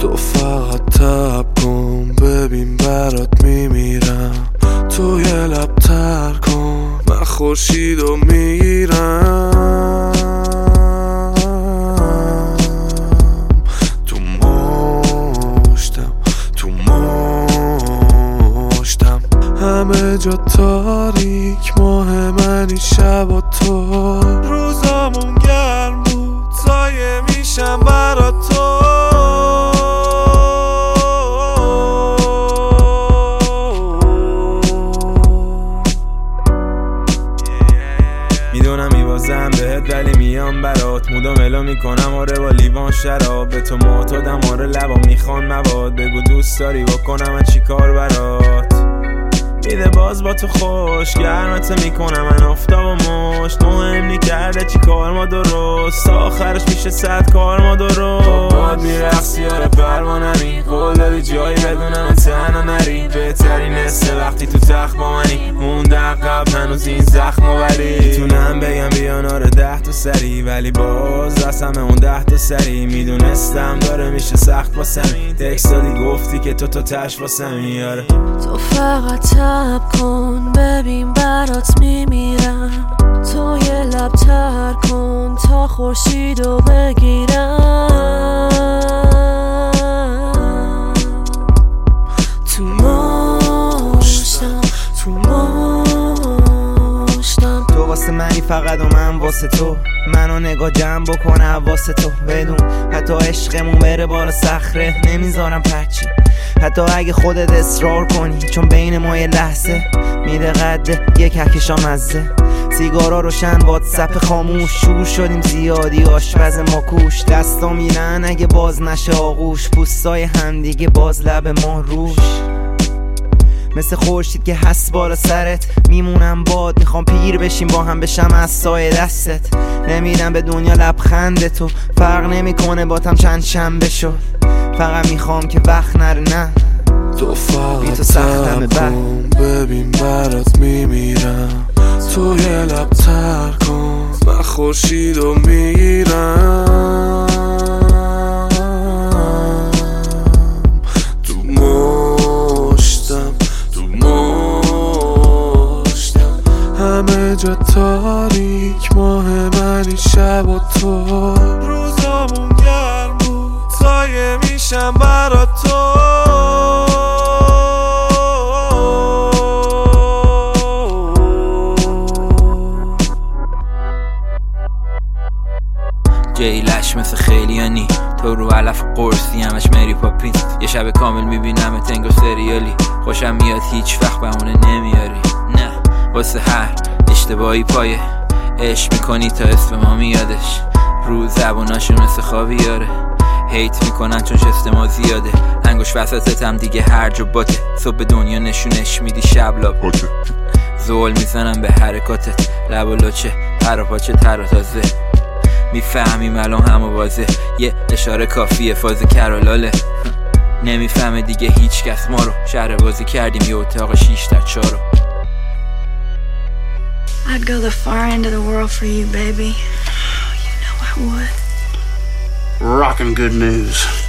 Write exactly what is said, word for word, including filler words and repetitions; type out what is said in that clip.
تو فقط تب کن ببین برات میمیرم، تو یه لب تر کن من خورشیدو میگیرم. تو مشتم تو مشتم همه جا تاریک، ماه منی شب و تو، روزامون گرم بود سایه میشم برا تو. میدونم میوازم بهت ولی میام برات، مودو ملو میکنم آره با لیوان شراب، به تو معتادم آره لبا میخوان مواد، بگو دوست داری بکنم من چی کار برات. میده باز با تو خوش گرمت میکنم من آفتاب و مشت، مهم نی کرده چی کار ما درست، تا آخرش میشه صد کار ما درست. باد میرقصی آره پروانمی، قول دادی جایی بدونم تنها نری، بهترین نسه وقتی تو تخت با منی، مونده عقب هنوز این زخم و ولی میتونم بگم بیان آره ده تا سری، ولی باز رسم اون ده تا سری، میدونستم داره میشه سخت واسمی، تکست دادی گفتی که تو تو تش واسمی. آره تو فقط تب کن ببین برات میمیرم، تو یه لب تر کن تا خورشیدو بگیرم. تو مشتم تو مشتم تو واسه منی فقط و من واسه تو، منو نگاه جمع بکنه واسه تو، بدون حتی عشقمون بره بالا صخره نمیذارم پرچی، حتی اگه خودت اصرار کنی، چون بین ما یه لحظه میده قده یک کهکشا مزه. سیگارا روشن واتساپ خاموش، شور شدیم زیادی آشپز ما کوش، دستا میرن اگه باز نشه آغوش، پوستای همدیگه باز لب ما روش، مثل خورشید که هست بالا سرت میمونم باد، میخوام پیر بشیم با هم بشم از سایه دستت، نمیرم به دنیا لبخند تو، فرق نمیکنه باتم چند شنبه شد، فقط میخوام که وقت نره نه تو فقط تب کن ببین برات میمیرم، تو یه لب تر کن من خورشیدو میگیرم. تو مشتم تو مشتم همه جا تاریک، ماه منی شب و تو، روزامون گرم بود سایه میشم برا تو. جیلش مثل خیلیانی، تو رو علف قرصی همش مری پاپین، یه شب کامل میبینم تنگو سریالی، خوشم میاد هیچ وقت بهونه نمیاری، نه واسه هر اشتباهی پایه عشق میکنی تا اسم ما میادش، رو زبوناشون مثل خاویاره، هیت میکنن چون شست ما زیاده، انگوش وسطتم دیگه هرج و باته، صبح دنیا نشونش میدی شب لاباته، زول میزنم به حرکاتت، لب و لچه پر و پاچه تر و تازه، میفهمیم الان همه واضح، یه اشاره کافیه فاز کرالاله، نمیفهمه دیگه هیچ کس ما رو، شهر بازی کردیم یه اتاق شیش در چارو. I'd go the far end of the world for you, baby. You know I would. Rockin' good news.